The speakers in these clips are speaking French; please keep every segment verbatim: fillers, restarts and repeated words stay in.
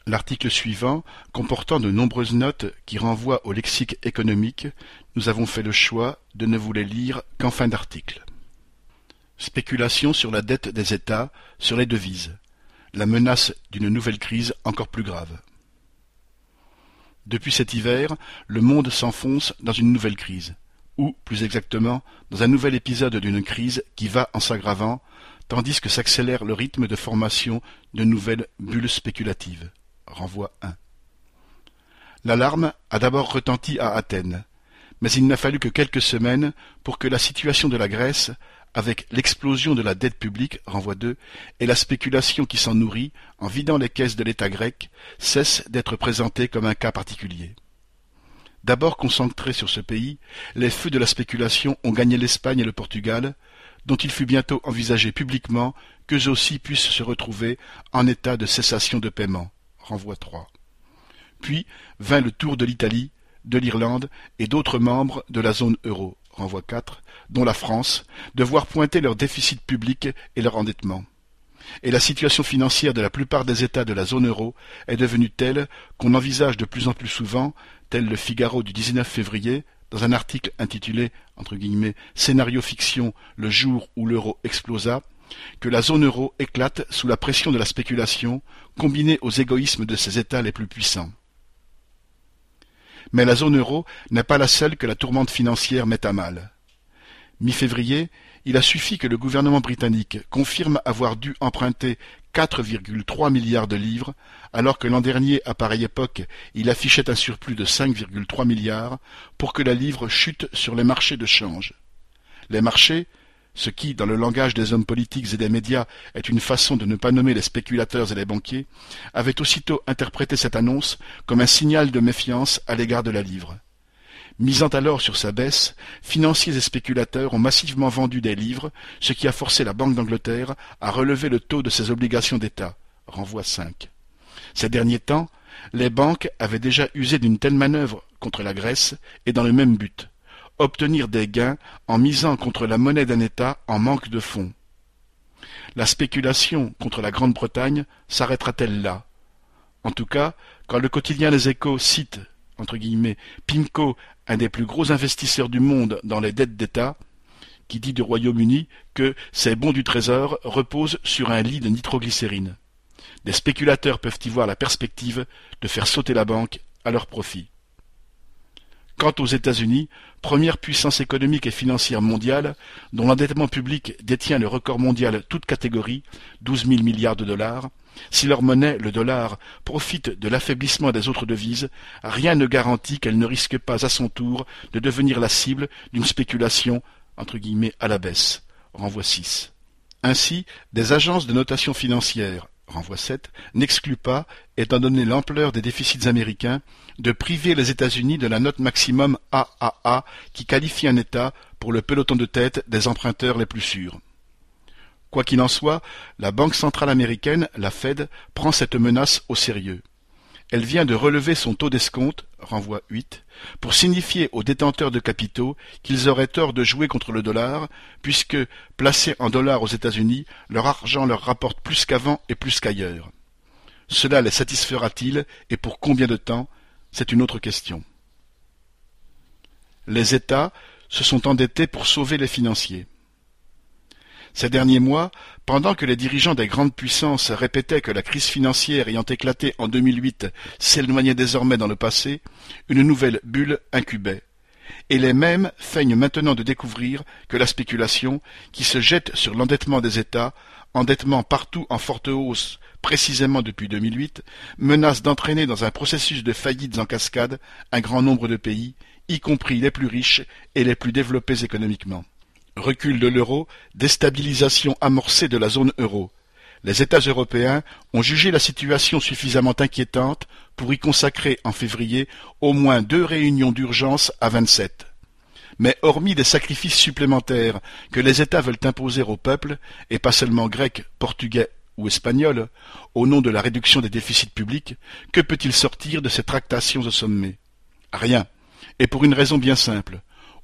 L'article suivant, comportant de nombreuses notes qui renvoient au lexique économique, nous avons fait le choix de ne vous les lire qu'en fin d'article. Spéculation sur la dette des États, sur les devises. La menace d'une nouvelle crise encore plus grave. Depuis cet hiver, le monde s'enfonce dans une nouvelle crise, ou, plus exactement, dans un nouvel épisode d'une crise qui va en s'aggravant, tandis que s'accélère le rythme de formation de nouvelles bulles spéculatives. Renvoi un. L'alarme a d'abord retenti à Athènes, mais il n'a fallu que quelques semaines pour que la situation de la Grèce, avec l'explosion de la dette publique, renvoi deux, et la spéculation qui s'en nourrit en vidant les caisses de l'État grec, cesse d'être présentée comme un cas particulier. D'abord concentrés sur ce pays, les feux de la spéculation ont gagné l'Espagne et le Portugal, dont il fut bientôt envisagé publiquement qu'eux aussi puissent se retrouver en état de cessation de paiement. Renvoi trois. Puis vint le tour de l'Italie, de l'Irlande et d'autres membres de la zone euro, renvoi quatre, dont la France, de voir pointer leur déficit public et leur endettement. Et la situation financière de la plupart des États de la zone euro est devenue telle qu'on envisage de plus en plus souvent, tel le Figaro du dix-neuf février, dans un article intitulé entre guillemets « Scénario fiction, le jour où l'euro explosa », que la zone euro éclate sous la pression de la spéculation, combinée aux égoïsmes de ses États les plus puissants. Mais la zone euro n'est pas la seule que la tourmente financière met à mal. Mi-février, il a suffi que le gouvernement britannique confirme avoir dû emprunter quatre virgule trois milliards de livres, alors que l'an dernier, à pareille époque, il affichait un surplus de cinq virgule trois milliards, pour que la livre chute sur les marchés de change. Les marchés, ce qui, dans le langage des hommes politiques et des médias, est une façon de ne pas nommer les spéculateurs et les banquiers, avaient aussitôt interprété cette annonce comme un signal de méfiance à l'égard de la livre. Misant alors sur sa baisse, financiers et spéculateurs ont massivement vendu des livres, ce qui a forcé la Banque d'Angleterre à relever le taux de ses obligations d'État. Renvoi cinq. Ces derniers temps, les banques avaient déjà usé d'une telle manœuvre contre la Grèce et dans le même but, obtenir des gains en misant contre la monnaie d'un État en manque de fonds. La spéculation contre la Grande-Bretagne s'arrêtera-t-elle là? En tout cas, quand le quotidien Les Échos cite, entre guillemets, Pimco, un des plus gros investisseurs du monde dans les dettes d'État, qui dit du Royaume-Uni que ses bons du Trésor reposent sur un lit de nitroglycérine. Des spéculateurs peuvent y voir la perspective de faire sauter la banque à leur profit. Quant aux États-Unis, première puissance économique et financière mondiale, dont l'endettement public détient le record mondial toute catégorie, douze mille milliards de dollars, si leur monnaie, le dollar, profite de l'affaiblissement des autres devises, rien ne garantit qu'elle ne risque pas à son tour de devenir la cible d'une spéculation entre guillemets à la baisse. Renvoi six. Ainsi, des agences de notation financière, renvoi sept, n'excluent pas, étant donné l'ampleur des déficits américains, de priver les États-Unis de la note maximum A A A qui qualifie un État pour le peloton de tête des emprunteurs les plus sûrs. Quoi qu'il en soit, la Banque centrale américaine, la Fed, prend cette menace au sérieux. Elle vient de relever son taux d'escompte, renvoi huit, pour signifier aux détenteurs de capitaux qu'ils auraient tort de jouer contre le dollar, puisque, placés en dollars aux États-Unis, leur argent leur rapporte plus qu'avant et plus qu'ailleurs. Cela les satisfera-t-il, et pour combien de temps? C'est une autre question. Les États se sont endettés pour sauver les financiers. Ces derniers mois, pendant que les dirigeants des grandes puissances répétaient que la crise financière ayant éclaté en deux mille huit s'éloignait désormais dans le passé, une nouvelle bulle incubait. Et les mêmes feignent maintenant de découvrir que la spéculation, qui se jette sur l'endettement des États, endettement partout en forte hausse précisément depuis deux mille huit, menace d'entraîner dans un processus de faillites en cascade un grand nombre de pays, y compris les plus riches et les plus développés économiquement. Recul de l'euro, déstabilisation amorcée de la zone euro. Les États européens ont jugé la situation suffisamment inquiétante pour y consacrer en février au moins deux réunions d'urgence à vingt-sept. Mais hormis des sacrifices supplémentaires que les États veulent imposer au peuple, et pas seulement grecs, portugais ou espagnols, au nom de la réduction des déficits publics, que peut-il sortir de ces tractations au sommet? Rien, et pour une raison bien simple.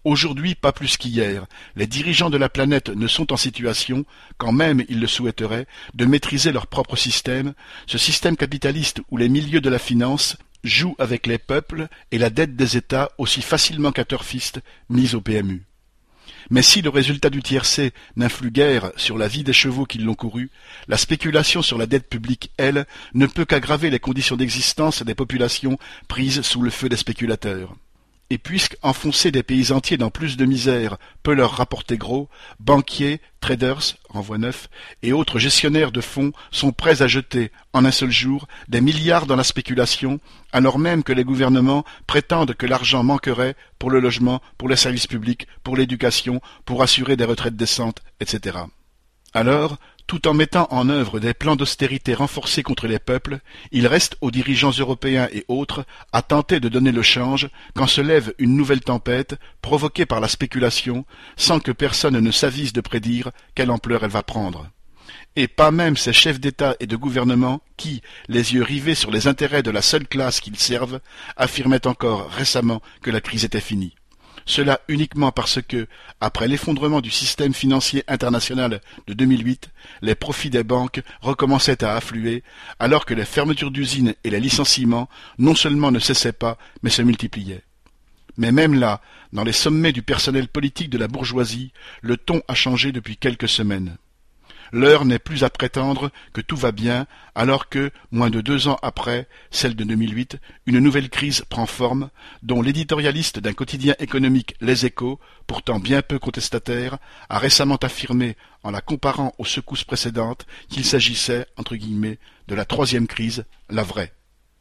Aujourd'hui, pas plus qu'hier, les dirigeants de la planète ne sont en situation, quand même ils le souhaiteraient, de maîtriser leur propre système, ce système capitaliste où les milieux de la finance jouent avec les peuples et la dette des États aussi facilement qu'à turfistes mis au P M U. Mais si le résultat du tiercé n'influe guère sur la vie des chevaux qui l'ont couru, la spéculation sur la dette publique, elle, ne peut qu'aggraver les conditions d'existence des populations prises sous le feu des spéculateurs. Et puisque enfoncer des pays entiers dans plus de misère peut leur rapporter gros, banquiers, traders, renvoi neuf, et autres gestionnaires de fonds sont prêts à jeter, en un seul jour, des milliards dans la spéculation, alors même que les gouvernements prétendent que l'argent manquerait pour le logement, pour les services publics, pour l'éducation, pour assurer des retraites décentes, et cetera. Alors, tout en mettant en œuvre des plans d'austérité renforcés contre les peuples, il reste aux dirigeants européens et autres à tenter de donner le change quand se lève une nouvelle tempête provoquée par la spéculation, sans que personne ne s'avise de prédire quelle ampleur elle va prendre. Et pas même ces chefs d'État et de gouvernement qui, les yeux rivés sur les intérêts de la seule classe qu'ils servent, affirmaient encore récemment que la crise était finie. Cela uniquement parce que, après l'effondrement du système financier international de deux mille huit, les profits des banques recommençaient à affluer, alors que les fermetures d'usines et les licenciements non seulement ne cessaient pas, mais se multipliaient. Mais même là, dans les sommets du personnel politique de la bourgeoisie, le ton a changé depuis quelques semaines. L'heure n'est plus à prétendre que tout va bien, alors que, moins de deux ans après, celle de deux mille huit, une nouvelle crise prend forme, dont l'éditorialiste d'un quotidien économique Les Échos, pourtant bien peu contestataire, a récemment affirmé, en la comparant aux secousses précédentes, qu'il s'agissait, entre guillemets, de la troisième crise, la vraie,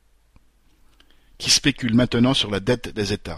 qui spécule maintenant sur la dette des États.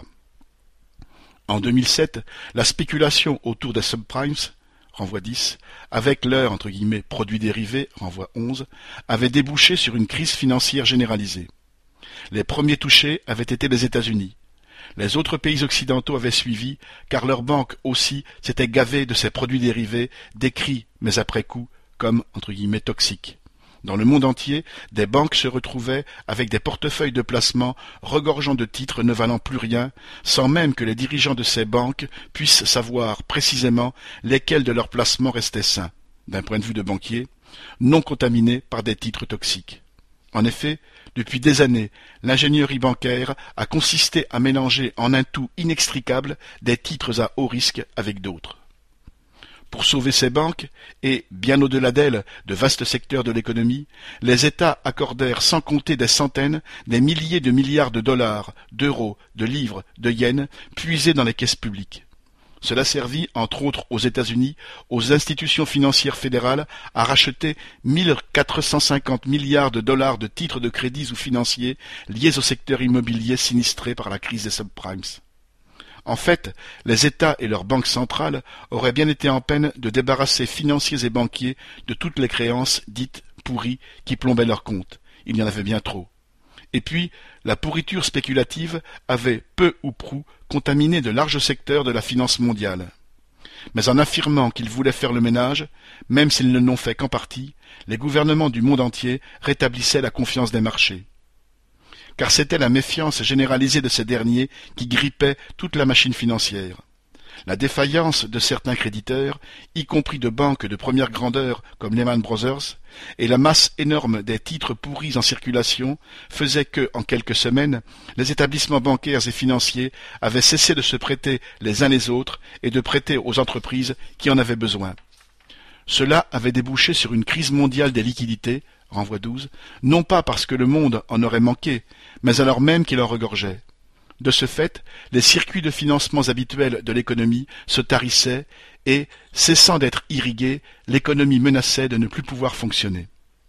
En deux mille sept, la spéculation autour des subprimes, renvoi dix, avec leur entre guillemets produits dérivés, renvoi onze, avait débouché sur une crise financière généralisée. Les premiers touchés avaient été les États-Unis. Les autres pays occidentaux avaient suivi, car leurs banques aussi s'étaient gavées de ces produits dérivés, décrits, mais après coup, comme entre guillemets toxiques. Dans le monde entier, des banques se retrouvaient avec des portefeuilles de placement regorgeant de titres ne valant plus rien, sans même que les dirigeants de ces banques puissent savoir précisément lesquels de leurs placements restaient sains, d'un point de vue de banquier, non contaminés par des titres toxiques. En effet, depuis des années, l'ingénierie bancaire a consisté à mélanger en un tout inextricable des titres à haut risque avec d'autres. Pour sauver ces banques, et, bien au-delà d'elles, de vastes secteurs de l'économie, les États accordèrent sans compter des centaines, des milliers de milliards de dollars, d'euros, de livres, de yens, puisés dans les caisses publiques. Cela servit, entre autres aux États-Unis, aux institutions financières fédérales à racheter mille quatre cent cinquante milliards de dollars de titres de crédits ou financiers liés au secteur immobilier sinistré par la crise des subprimes. En fait, les États et leurs banques centrales auraient bien été en peine de débarrasser financiers et banquiers de toutes les créances dites pourries qui plombaient leurs comptes. Il y en avait bien trop. Et puis, la pourriture spéculative avait peu ou prou contaminé de larges secteurs de la finance mondiale. Mais en affirmant qu'ils voulaient faire le ménage, même s'ils ne l'ont fait qu'en partie, les gouvernements du monde entier rétablissaient la confiance des marchés. Car c'était la méfiance généralisée de ces derniers qui grippait toute la machine financière. La défaillance de certains créditeurs, y compris de banques de première grandeur comme Lehman Brothers, et la masse énorme des titres pourris en circulation faisaient que, en quelques semaines, les établissements bancaires et financiers avaient cessé de se prêter les uns les autres et de prêter aux entreprises qui en avaient besoin. Cela avait débouché sur une crise mondiale des liquidités, renvoi douze, non pas parce que le monde en aurait manqué, mais alors même qu'il en regorgeait. De ce fait, les circuits de financements habituels de l'économie se tarissaient et, cessant d'être irrigués, l'économie menaçait de ne plus pouvoir fonctionner.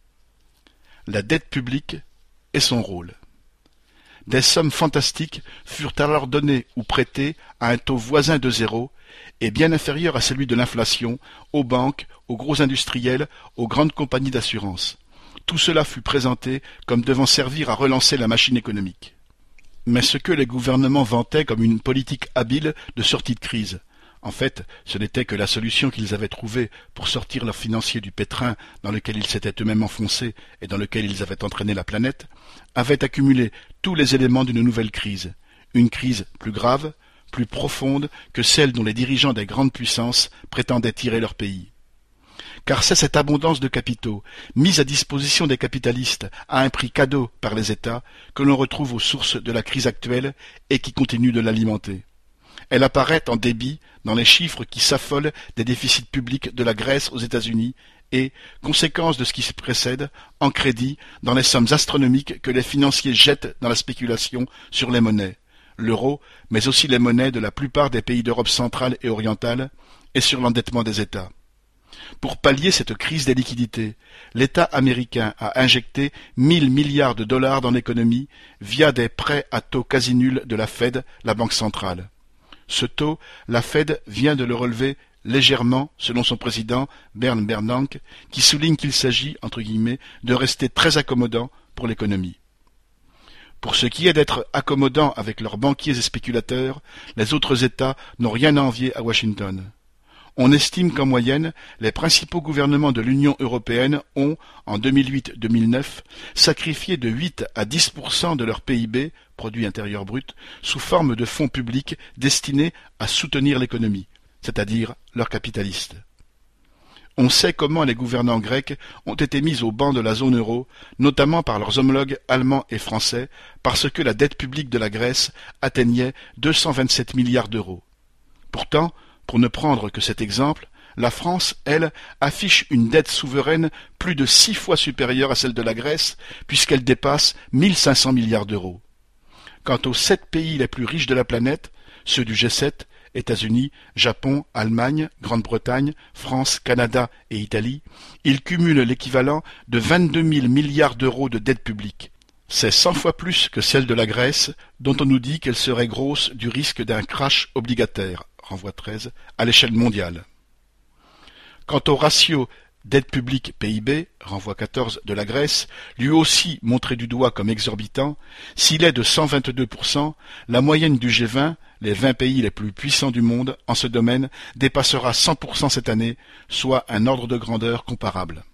La dette publique et son rôle. Des sommes fantastiques furent alors données ou prêtées à un taux voisin de zéro et bien inférieur à celui de l'inflation aux banques, aux gros industriels, aux grandes compagnies d'assurance. Tout cela fut présenté comme devant servir à relancer la machine économique. Mais ce que les gouvernements vantaient comme une politique habile de sortie de crise, en fait, ce n'était que la solution qu'ils avaient trouvée pour sortir leurs financiers du pétrin dans lequel ils s'étaient eux-mêmes enfoncés et dans lequel ils avaient entraîné la planète, avait accumulé tous les éléments d'une nouvelle crise, une crise plus grave, plus profonde que celle dont les dirigeants des grandes puissances prétendaient tirer leur pays. Car c'est cette abondance de capitaux, mise à disposition des capitalistes à un prix cadeau par les États, que l'on retrouve aux sources de la crise actuelle et qui continue de l'alimenter. Elle apparaît en débit dans les chiffres qui s'affolent des déficits publics de la Grèce aux États-Unis et, conséquence de ce qui se précède, en crédit dans les sommes astronomiques que les financiers jettent dans la spéculation sur les monnaies, l'euro, mais aussi les monnaies de la plupart des pays d'Europe centrale et orientale, et sur l'endettement des États. Pour pallier cette crise des liquidités, l'État américain a injecté mille milliards de dollars dans l'économie via des prêts à taux quasi nuls de la Fed, la banque centrale. Ce taux, la Fed vient de le relever légèrement, selon son président Bern Bernanke, qui souligne qu'il s'agit, entre guillemets, de rester très accommodant pour l'économie. Pour ce qui est d'être accommodant avec leurs banquiers et spéculateurs, les autres États n'ont rien à envier à Washington. On estime qu'en moyenne, les principaux gouvernements de l'Union européenne ont, en deux mille huit deux mille neuf, sacrifié de huit à dix pour cent de leur P I B, produit intérieur brut, sous forme de fonds publics destinés à soutenir l'économie, c'est-à-dire leurs capitalistes. On sait comment les gouvernants grecs ont été mis au banc de la zone euro, notamment par leurs homologues allemands et français, parce que la dette publique de la Grèce atteignait deux cent vingt-sept milliards d'euros. Pourtant, pour ne prendre que cet exemple, la France, elle, affiche une dette souveraine plus de six fois supérieure à celle de la Grèce, puisqu'elle dépasse mille cinq cents milliards d'euros. Quant aux sept pays les plus riches de la planète, ceux du G sept, États-Unis, Japon, Allemagne, Grande-Bretagne, France, Canada et Italie, ils cumulent l'équivalent de vingt-deux mille milliards d'euros de dette publique. C'est cent fois plus que celle de la Grèce, dont on nous dit qu'elle serait grosse du risque d'un crash obligataire, renvoi treize, à l'échelle mondiale. Quant au ratio dette publique P I B, renvoi quatorze de la Grèce, lui aussi montré du doigt comme exorbitant, s'il est de cent vingt-deux pour cent, la moyenne du G vingt, les vingt pays les plus puissants du monde en ce domaine, dépassera cent pour cent cette année, soit un ordre de grandeur comparable.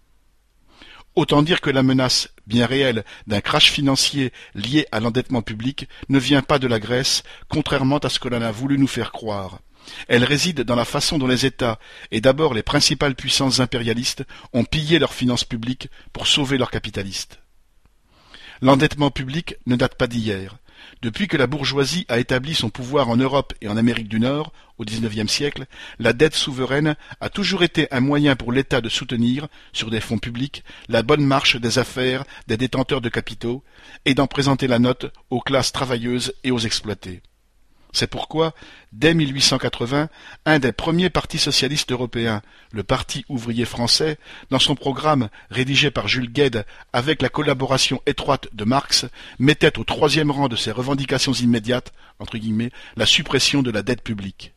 Autant dire que la menace, bien réelle, d'un crash financier lié à l'endettement public ne vient pas de la Grèce, contrairement à ce que l'on a voulu nous faire croire. Elle réside dans la façon dont les États, et d'abord les principales puissances impérialistes, ont pillé leurs finances publiques pour sauver leurs capitalistes. L'endettement public ne date pas d'hier. Depuis que la bourgeoisie a établi son pouvoir en Europe et en Amérique du Nord, au dix-neuvième siècle, la dette souveraine a toujours été un moyen pour l'État de soutenir, sur des fonds publics, la bonne marche des affaires des détenteurs de capitaux et d'en présenter la note aux classes travailleuses et aux exploités. C'est pourquoi, dès mille huit cent quatre-vingts, un des premiers partis socialistes européens, le Parti ouvrier français, dans son programme rédigé par Jules Guesde avec la collaboration étroite de Marx, mettait au troisième rang de ses revendications immédiates, entre guillemets, la suppression de la dette publique.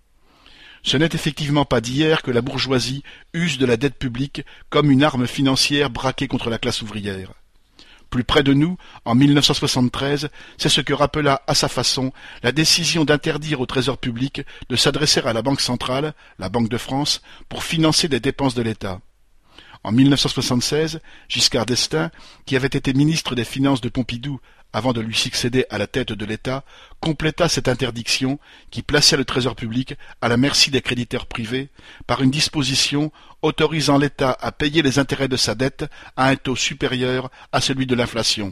Ce n'est effectivement pas d'hier que la bourgeoisie use de la dette publique comme une arme financière braquée contre la classe ouvrière. Plus près de nous, en mille neuf cent soixante-treize, c'est ce que rappela à sa façon la décision d'interdire au Trésor public de s'adresser à la Banque centrale, la Banque de France, pour financer des dépenses de l'État. En mille neuf cent soixante-seize, Giscard d'Estaing, qui avait été ministre des Finances de Pompidou avant de lui succéder à la tête de l'État, compléta cette interdiction qui plaçait le Trésor public à la merci des créditeurs privés par une disposition autorisant l'État à payer les intérêts de sa dette à un taux supérieur à celui de l'inflation.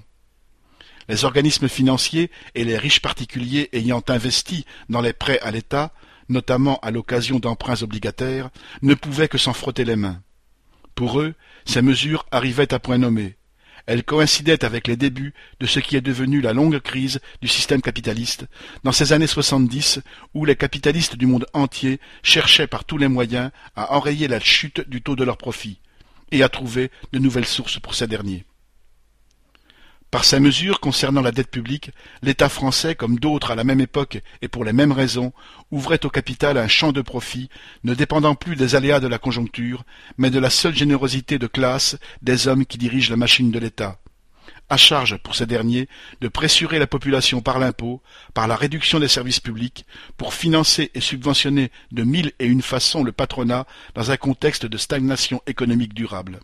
Les organismes financiers et les riches particuliers ayant investi dans les prêts à l'État, notamment à l'occasion d'emprunts obligataires, ne pouvaient que s'en frotter les mains. Pour eux, ces mesures arrivaient à point nommé. Elles coïncidaient avec les débuts de ce qui est devenu la longue crise du système capitaliste, dans ces années soixante-dix où les capitalistes du monde entier cherchaient par tous les moyens à enrayer la chute du taux de leurs profits et à trouver de nouvelles sources pour ces derniers. Par ces mesures concernant la dette publique, l'État français, comme d'autres à la même époque et pour les mêmes raisons, ouvrait au capital un champ de profit ne dépendant plus des aléas de la conjoncture, mais de la seule générosité de classe des hommes qui dirigent la machine de l'État. À charge pour ces derniers de pressurer la population par l'impôt, par la réduction des services publics, pour financer et subventionner de mille et une façons le patronat dans un contexte de stagnation économique durable.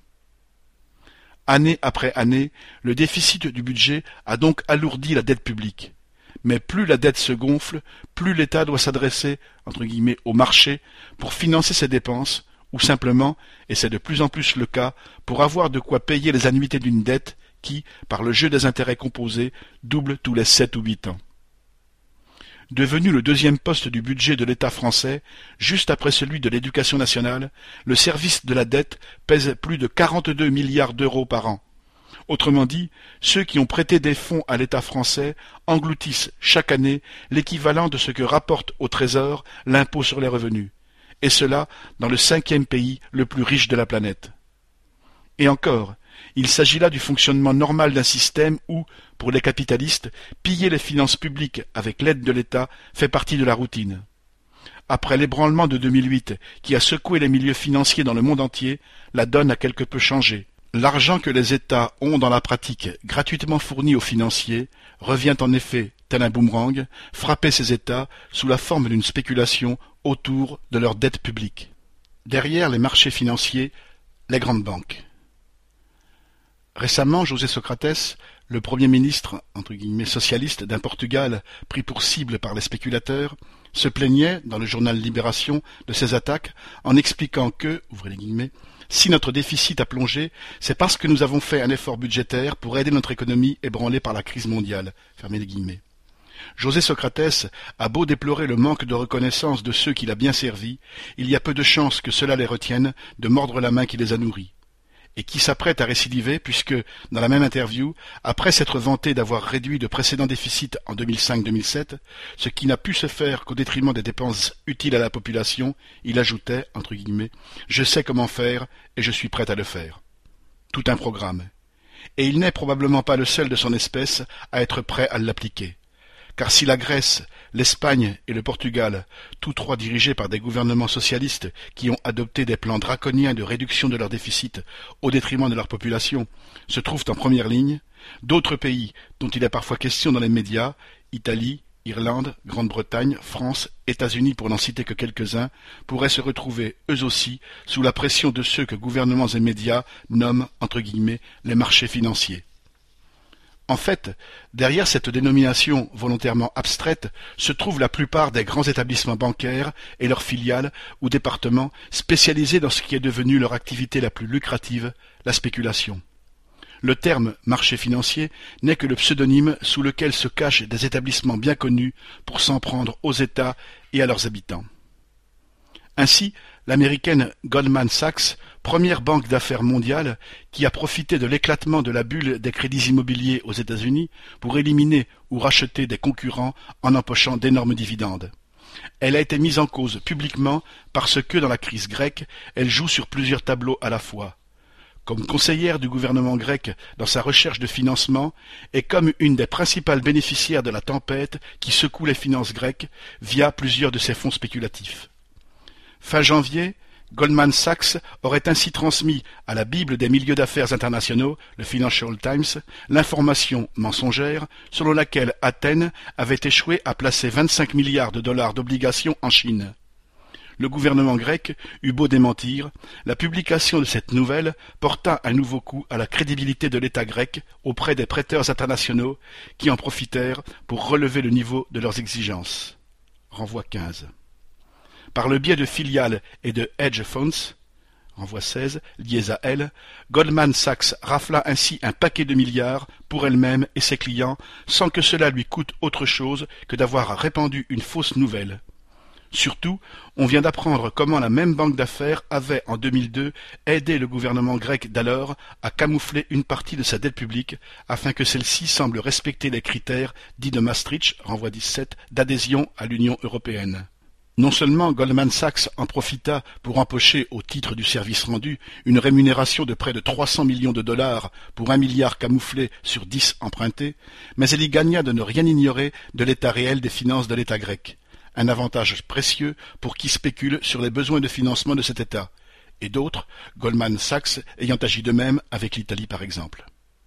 Année après année, le déficit du budget a donc alourdi la dette publique. Mais plus la dette se gonfle, plus l'État doit s'adresser, entre guillemets, au marché pour financer ses dépenses, ou simplement, et c'est de plus en plus le cas, pour avoir de quoi payer les annuités d'une dette qui, par le jeu des intérêts composés, double tous les sept ou huit ans. Devenu le deuxième poste du budget de l'État français, juste après celui de l'Éducation nationale, le service de la dette pèse plus de quarante-deux milliards d'euros par an. Autrement dit, ceux qui ont prêté des fonds à l'État français engloutissent chaque année l'équivalent de ce que rapporte au Trésor l'impôt sur les revenus, et cela dans le cinquième pays le plus riche de la planète. Et encore, il s'agit là du fonctionnement normal d'un système où, pour les capitalistes, piller les finances publiques avec l'aide de l'État fait partie de la routine. Après l'ébranlement de deux mille huit, qui a secoué les milieux financiers dans le monde entier, la donne a quelque peu changé. L'argent que les États ont dans la pratique gratuitement fourni aux financiers revient en effet, tel un boomerang, frapper ces États sous la forme d'une spéculation autour de leur dette publique. Derrière les marchés financiers, les grandes banques. Récemment, José Socrates, le premier ministre entre guillemets socialiste d'un Portugal pris pour cible par les spéculateurs, se plaignait, dans le journal Libération, de ces attaques en expliquant que, ouvrez les guillemets, si notre déficit a plongé, c'est parce que nous avons fait un effort budgétaire pour aider notre économie ébranlée par la crise mondiale. Fermez les guillemets. José Socrates a beau déplorer le manque de reconnaissance de ceux qu'il a bien servis, il y a peu de chances que cela les retienne de mordre la main qui les a nourris. Et qui s'apprête à récidiver puisque, dans la même interview, après s'être vanté d'avoir réduit de précédents déficits en deux mille cinq deux mille sept, ce qui n'a pu se faire qu'au détriment des dépenses utiles à la population, il ajoutait, entre guillemets, « Je sais comment faire et je suis prêt à le faire ». Tout un programme. Et il n'est probablement pas le seul de son espèce à être prêt à l'appliquer. Car si la Grèce, l'Espagne et le Portugal, tous trois dirigés par des gouvernements socialistes qui ont adopté des plans draconiens de réduction de leur déficit au détriment de leur population, se trouvent en première ligne, d'autres pays, dont il est parfois question dans les médias, Italie, Irlande, Grande-Bretagne, France, États-Unis pour n'en citer que quelques-uns, pourraient se retrouver, eux aussi, sous la pression de ceux que gouvernements et médias nomment, entre guillemets, les marchés financiers. En fait, derrière cette dénomination volontairement abstraite se trouvent la plupart des grands établissements bancaires et leurs filiales ou départements spécialisés dans ce qui est devenu leur activité la plus lucrative, la spéculation. Le terme marché financier n'est que le pseudonyme sous lequel se cachent des établissements bien connus pour s'en prendre aux États et à leurs habitants. Ainsi, l'américaine Goldman Sachs, première banque d'affaires mondiale, qui a profité de l'éclatement de la bulle des crédits immobiliers aux États-Unis pour éliminer ou racheter des concurrents en empochant d'énormes dividendes. Elle a été mise en cause publiquement parce que, dans la crise grecque, elle joue sur plusieurs tableaux à la fois. Comme conseillère du gouvernement grec dans sa recherche de financement et comme une des principales bénéficiaires de la tempête qui secoue les finances grecques via plusieurs de ses fonds spéculatifs. Fin janvier, Goldman Sachs aurait ainsi transmis à la Bible des milieux d'affaires internationaux, le Financial Times, l'information mensongère selon laquelle Athènes avait échoué à placer vingt-cinq milliards de dollars d'obligations en Chine. Le gouvernement grec eut beau démentir, la publication de cette nouvelle porta un nouveau coup à la crédibilité de l'État grec auprès des prêteurs internationaux qui en profitèrent pour relever le niveau de leurs exigences. Renvoi quinze. Par le biais de filiales et de hedge funds, renvoi seize, liées à elle, Goldman Sachs rafla ainsi un paquet de milliards pour elle-même et ses clients sans que cela lui coûte autre chose que d'avoir répandu une fausse nouvelle. Surtout, on vient d'apprendre comment la même banque d'affaires avait, en deux mille deux, aidé le gouvernement grec d'alors à camoufler une partie de sa dette publique afin que celle-ci semble respecter les critères dits de Maastricht, renvoi dix-sept, d'adhésion à l'Union européenne. Non seulement Goldman Sachs en profita pour empocher au titre du service rendu une rémunération de près de trois cents millions de dollars pour un milliard camouflé sur dix empruntés, mais elle y gagna de ne rien ignorer de l'état réel des finances de l'État grec, un avantage précieux pour qui spécule sur les besoins de financement de cet État, et d'autres, Goldman Sachs ayant agi de même avec l'Italie par exemple.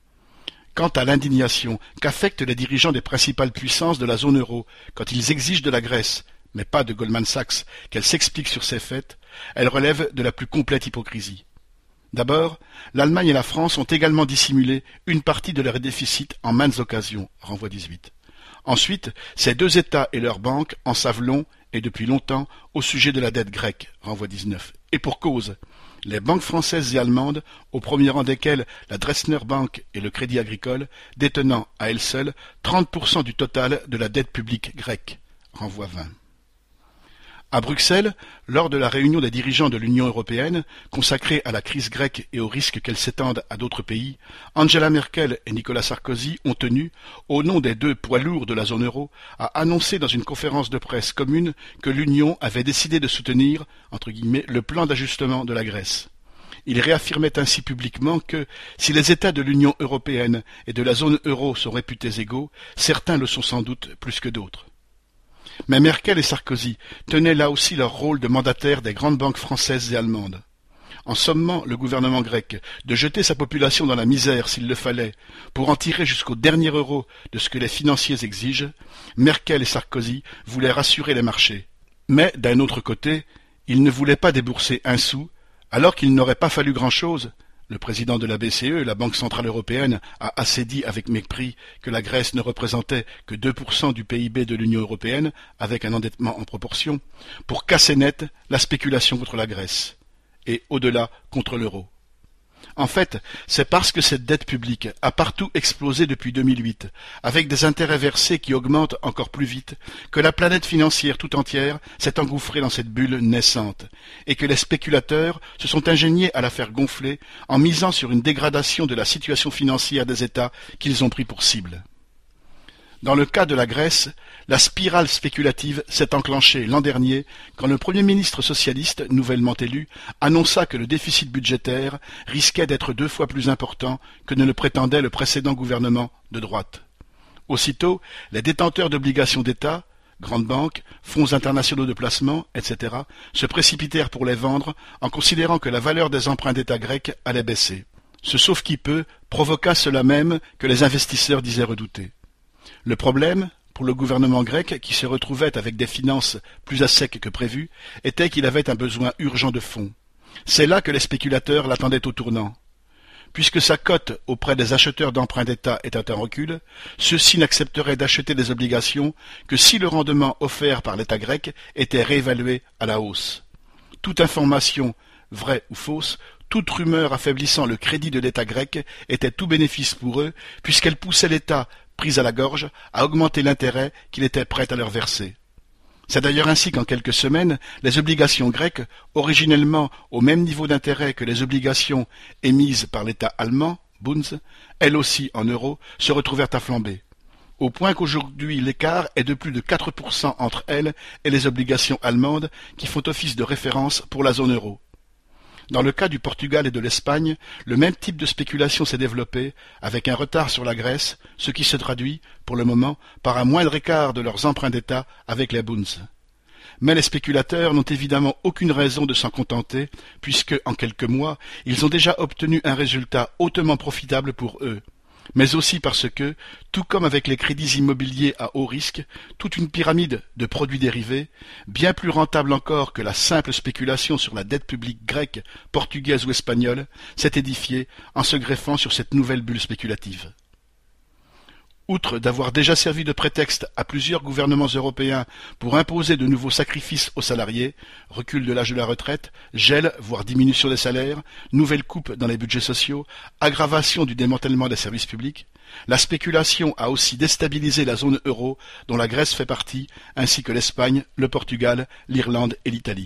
Quant à l'indignation qu'affectent les dirigeants des principales puissances de la zone euro quand ils exigent de la Grèce, mais pas de Goldman Sachs, qu'elle s'explique sur ces faits, elle relève de la plus complète hypocrisie. D'abord, l'Allemagne et la France ont également dissimulé une partie de leur déficit en maintes occasions, renvoi dix-huit. Ensuite, ces deux États et leurs banques en savent long et depuis longtemps au sujet de la dette grecque, renvoi dix-neuf. Et pour cause, les banques françaises et allemandes, au premier rang desquelles la Dresdner Bank et le Crédit Agricole, détenant à elles seules trente pour cent du total de la dette publique grecque, renvoi vingt. À Bruxelles, lors de la réunion des dirigeants de l'Union européenne, consacrée à la crise grecque et au risque qu'elle s'étende à d'autres pays, Angela Merkel et Nicolas Sarkozy ont tenu, au nom des deux poids lourds de la zone euro, à annoncer dans une conférence de presse commune que l'Union avait décidé de soutenir, entre guillemets, le plan d'ajustement de la Grèce. Ils réaffirmaient ainsi publiquement que, si les États de l'Union européenne et de la zone euro sont réputés égaux, certains le sont sans doute plus que d'autres. Mais Merkel et Sarkozy tenaient là aussi leur rôle de mandataires des grandes banques françaises et allemandes. En sommant le gouvernement grec de jeter sa population dans la misère s'il le fallait, pour en tirer jusqu'au dernier euro de ce que les financiers exigent, Merkel et Sarkozy voulaient rassurer les marchés. Mais, d'un autre côté, ils ne voulaient pas débourser un sou, alors qu'il n'aurait pas fallu grand-chose. Le président de la B C E, la Banque centrale européenne, a assez dit avec mépris que la Grèce ne représentait que deux pour cent du P I B de l'Union européenne, avec un endettement en proportion, pour casser net la spéculation contre la Grèce, et au-delà contre l'euro. En fait, c'est parce que cette dette publique a partout explosé depuis deux mille huit, avec des intérêts versés qui augmentent encore plus vite, que la planète financière tout entière s'est engouffrée dans cette bulle naissante, et que les spéculateurs se sont ingéniés à la faire gonfler en misant sur une dégradation de la situation financière des États qu'ils ont pris pour cible. Dans le cas de la Grèce, la spirale spéculative s'est enclenchée l'an dernier quand le Premier ministre socialiste, nouvellement élu, annonça que le déficit budgétaire risquait d'être deux fois plus important que ne le prétendait le précédent gouvernement de droite. Aussitôt, les détenteurs d'obligations d'État, grandes banques, fonds internationaux de placement, et cetera, se précipitèrent pour les vendre en considérant que la valeur des emprunts d'État grecs allait baisser. Ce sauf-qui-peut provoqua cela même que les investisseurs disaient redouter. Le problème, pour le gouvernement grec, qui se retrouvait avec des finances plus à sec que prévu, était qu'il avait un besoin urgent de fonds. C'est là que les spéculateurs l'attendaient au tournant. Puisque sa cote auprès des acheteurs d'emprunts d'État était en recul, ceux-ci n'accepteraient d'acheter des obligations que si le rendement offert par l'État grec était réévalué à la hausse. Toute information, vraie ou fausse, toute rumeur affaiblissant le crédit de l'État grec était tout bénéfice pour eux, puisqu'elle poussait l'État, pris à la gorge, à augmenter l'intérêt qu'il était prêt à leur verser. C'est d'ailleurs ainsi qu'en quelques semaines, les obligations grecques, originellement au même niveau d'intérêt que les obligations émises par l'État allemand, Bunds, elles aussi en euros, se retrouvèrent à flamber. Au point qu'aujourd'hui l'écart est de plus de quatre pour cent entre elles et les obligations allemandes qui font office de référence pour la zone euro. Dans le cas du Portugal et de l'Espagne, le même type de spéculation s'est développé, avec un retard sur la Grèce, ce qui se traduit, pour le moment, par un moindre écart de leurs emprunts d'État avec les Bunds. Mais les spéculateurs n'ont évidemment aucune raison de s'en contenter, puisque, en quelques mois, ils ont déjà obtenu un résultat hautement profitable pour eux. Mais aussi parce que, tout comme avec les crédits immobiliers à haut risque, toute une pyramide de produits dérivés, bien plus rentable encore que la simple spéculation sur la dette publique grecque, portugaise ou espagnole, s'est édifiée en se greffant sur cette nouvelle bulle spéculative. Outre d'avoir déjà servi de prétexte à plusieurs gouvernements européens pour imposer de nouveaux sacrifices aux salariés, recul de l'âge de la retraite, gel, voire diminution des salaires, nouvelles coupes dans les budgets sociaux, aggravation du démantèlement des services publics, la spéculation a aussi déstabilisé la zone euro dont la Grèce fait partie, ainsi que l'Espagne, le Portugal, l'Irlande et l'Italie.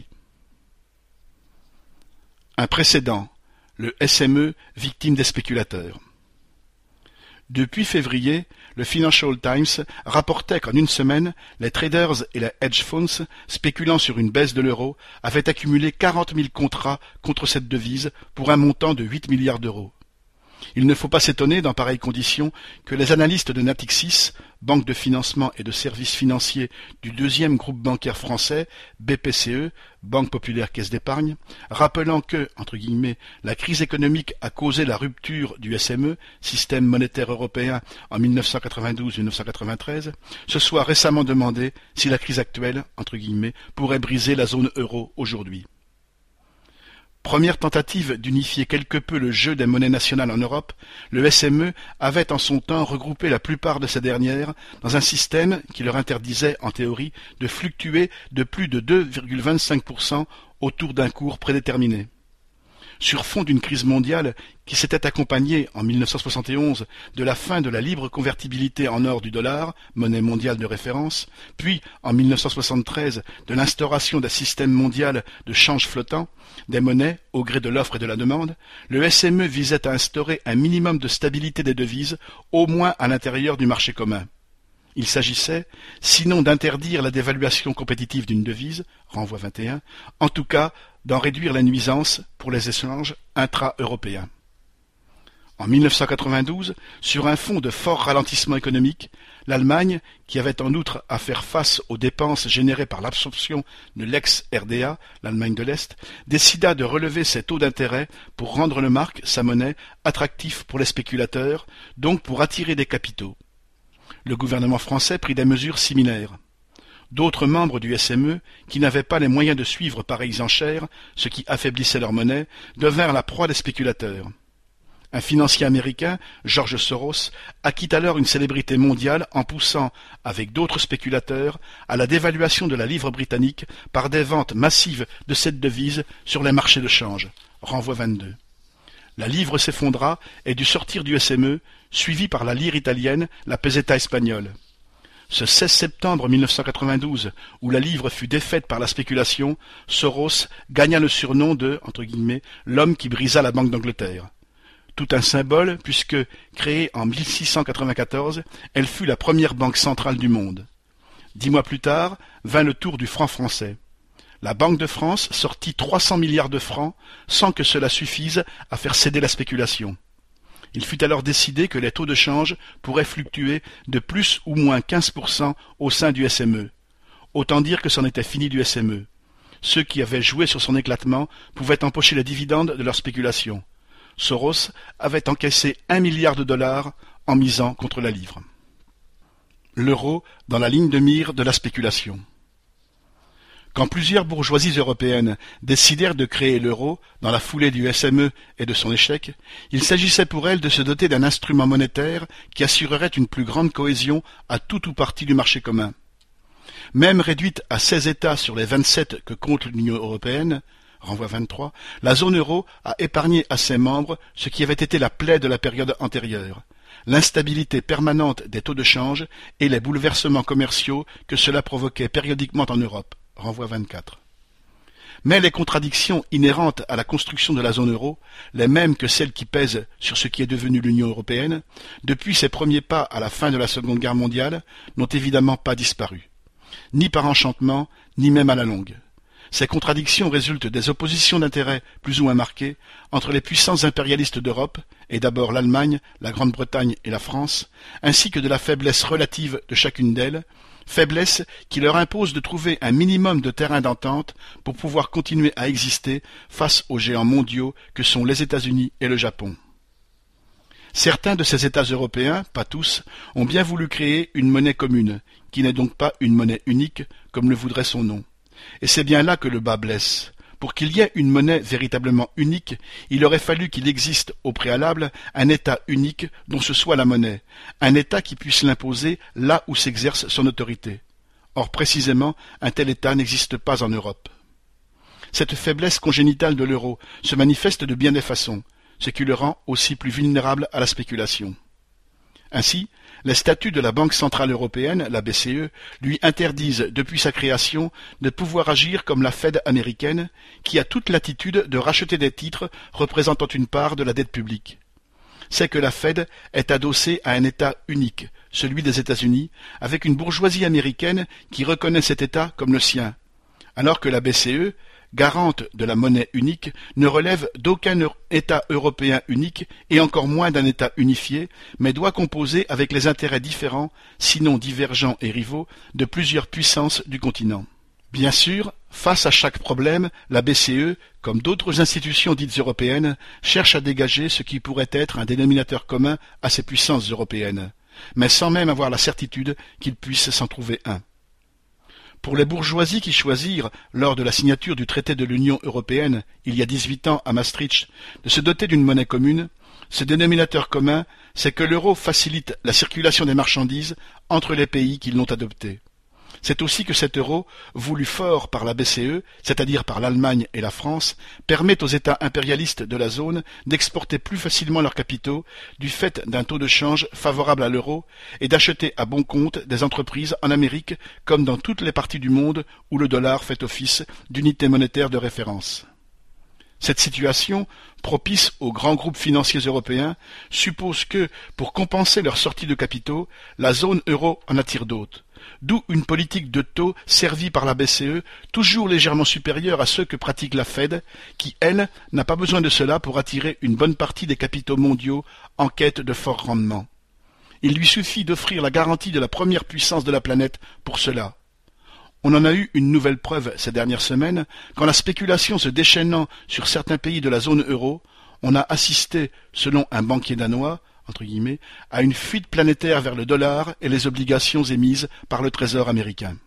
Un précédent, le S M E victime des spéculateurs. Depuis février, le Financial Times rapportait qu'en une semaine, les traders et les hedge funds, spéculant sur une baisse de l'euro, avaient accumulé quarante mille contrats contre cette devise pour un montant de huit milliards d'euros. Il ne faut pas s'étonner, dans pareilles conditions, que les analystes de Natixis, banque de financement et de services financiers du deuxième groupe bancaire français, B P C E, Banque populaire caisse d'épargne, rappelant que, entre guillemets, la crise économique a causé la rupture du S M E, système monétaire européen, en mille neuf cent quatre-vingt-douze à mille neuf cent quatre-vingt-treize, se soit récemment demandé si la crise actuelle, entre guillemets, pourrait briser la zone euro aujourd'hui. Première tentative d'unifier quelque peu le jeu des monnaies nationales en Europe, le S M E avait en son temps regroupé la plupart de ces dernières dans un système qui leur interdisait, en théorie, de fluctuer de plus de deux virgule vingt-cinq pour cent autour d'un cours prédéterminé. Sur fond d'une crise mondiale qui s'était accompagnée en mille neuf cent soixante et onze de la fin de la libre convertibilité en or du dollar, monnaie mondiale de référence, puis en mille neuf cent soixante-treize de l'instauration d'un système mondial de change flottant, des monnaies au gré de l'offre et de la demande, le S M E visait à instaurer un minimum de stabilité des devises, au moins à l'intérieur du marché commun. Il s'agissait, sinon d'interdire la dévaluation compétitive d'une devise, renvoi vingt et un, en tout cas d'en réduire la nuisance pour les échanges intra-européens. En mille neuf cent quatre-vingt-douze, sur un fond de fort ralentissement économique, l'Allemagne, qui avait en outre à faire face aux dépenses générées par l'absorption de l'ex-R D A, l'Allemagne de l'Est, décida de relever ses taux d'intérêt pour rendre le mark, sa monnaie, attractif pour les spéculateurs, donc pour attirer des capitaux. Le gouvernement français prit des mesures similaires. D'autres membres du S M E, qui n'avaient pas les moyens de suivre pareilles enchères, ce qui affaiblissait leur monnaie, devinrent la proie des spéculateurs. Un financier américain, George Soros, acquit alors une célébrité mondiale en poussant, avec d'autres spéculateurs, à la dévaluation de la livre britannique par des ventes massives de cette devise sur les marchés de change. Renvoi vingt-deux. La livre s'effondra et dut sortir du S M E, suivie par la lire italienne, la peseta espagnole. Ce seize septembre mille neuf cent quatre-vingt-douze, où la livre fut défaite par la spéculation, Soros gagna le surnom de, entre guillemets, l'homme qui brisa la Banque d'Angleterre. Tout un symbole, puisque, créée en mille six cent quatre-vingt-quatorze, elle fut la première banque centrale du monde. Dix mois plus tard, vint le tour du franc français. La Banque de France sortit trois cents milliards de francs sans que cela suffise à faire céder la spéculation. Il fut alors décidé que les taux de change pourraient fluctuer de plus ou moins quinze pour cent au sein du S M E. Autant dire que c'en était fini du S M E. Ceux qui avaient joué sur son éclatement pouvaient empocher les dividendes de leur spéculation. Soros avait encaissé un milliard de dollars en misant contre la livre. L'euro dans la ligne de mire de la spéculation. Quand plusieurs bourgeoisies européennes décidèrent de créer l'euro dans la foulée du S M E et de son échec, il s'agissait pour elles de se doter d'un instrument monétaire qui assurerait une plus grande cohésion à tout ou partie du marché commun. Même réduite à seize États sur les vingt-sept que compte l'Union européenne, renvoi vingt-trois, la zone euro a épargné à ses membres ce qui avait été la plaie de la période antérieure, l'instabilité permanente des taux de change et les bouleversements commerciaux que cela provoquait périodiquement en Europe. Renvoi vingt-quatre. Mais les contradictions inhérentes à la construction de la zone euro, les mêmes que celles qui pèsent sur ce qui est devenu l'Union européenne, depuis ses premiers pas à la fin de la Seconde Guerre mondiale, n'ont évidemment pas disparu. Ni par enchantement, ni même à la longue. Ces contradictions résultent des oppositions d'intérêts plus ou moins marquées entre les puissances impérialistes d'Europe, et d'abord l'Allemagne, la Grande-Bretagne et la France, ainsi que de la faiblesse relative de chacune d'elles, faiblesse qui leur impose de trouver un minimum de terrain d'entente pour pouvoir continuer à exister face aux géants mondiaux que sont les États-Unis et le Japon. Certains de ces États européens, pas tous, ont bien voulu créer une monnaie commune, qui n'est donc pas une monnaie unique, comme le voudrait son nom. Et c'est bien là que le bât blesse. Pour qu'il y ait une monnaie véritablement unique, il aurait fallu qu'il existe au préalable un État unique dont ce soit la monnaie, un État qui puisse l'imposer là où s'exerce son autorité. Or précisément, un tel État n'existe pas en Europe. Cette faiblesse congénitale de l'euro se manifeste de bien des façons, ce qui le rend aussi plus vulnérable à la spéculation. Ainsi, les statuts de la Banque centrale européenne, la B C E, lui interdisent depuis sa création de pouvoir agir comme la Fed américaine, qui a toute latitude de racheter des titres représentant une part de la dette publique. C'est que la Fed est adossée à un État unique, celui des États-Unis, avec une bourgeoisie américaine qui reconnaît cet État comme le sien, alors que la B C E, garante de la monnaie unique, ne relève d'aucun État européen unique et encore moins d'un État unifié, mais doit composer avec les intérêts différents, sinon divergents et rivaux, de plusieurs puissances du continent. Bien sûr, face à chaque problème, la B C E, comme d'autres institutions dites européennes, cherche à dégager ce qui pourrait être un dénominateur commun à ces puissances européennes, mais sans même avoir la certitude qu'il puisse s'en trouver un. Pour les bourgeoisies qui choisirent, lors de la signature du traité de l'Union européenne, il y a dix-huit ans à Maastricht, de se doter d'une monnaie commune, ce dénominateur commun, c'est que l'euro facilite la circulation des marchandises entre les pays qui l'ont adopté. C'est aussi que cet euro, voulu fort par la B C E, c'est-à-dire par l'Allemagne et la France, permet aux États impérialistes de la zone d'exporter plus facilement leurs capitaux du fait d'un taux de change favorable à l'euro et d'acheter à bon compte des entreprises en Amérique comme dans toutes les parties du monde où le dollar fait office d'unité monétaire de référence. Cette situation, propice aux grands groupes financiers européens, suppose que, pour compenser leur sortie de capitaux, la zone euro en attire d'autres. D'où une politique de taux servie par la B C E, toujours légèrement supérieure à ceux que pratique la Fed, qui, elle, n'a pas besoin de cela pour attirer une bonne partie des capitaux mondiaux en quête de fort rendement. Il lui suffit d'offrir la garantie de la première puissance de la planète pour cela. On en a eu une nouvelle preuve ces dernières semaines, quand la spéculation se déchaînant sur certains pays de la zone euro, on a assisté, selon un banquier danois, entre guillemets, à une fuite planétaire vers le dollar et les obligations émises par le Trésor américain.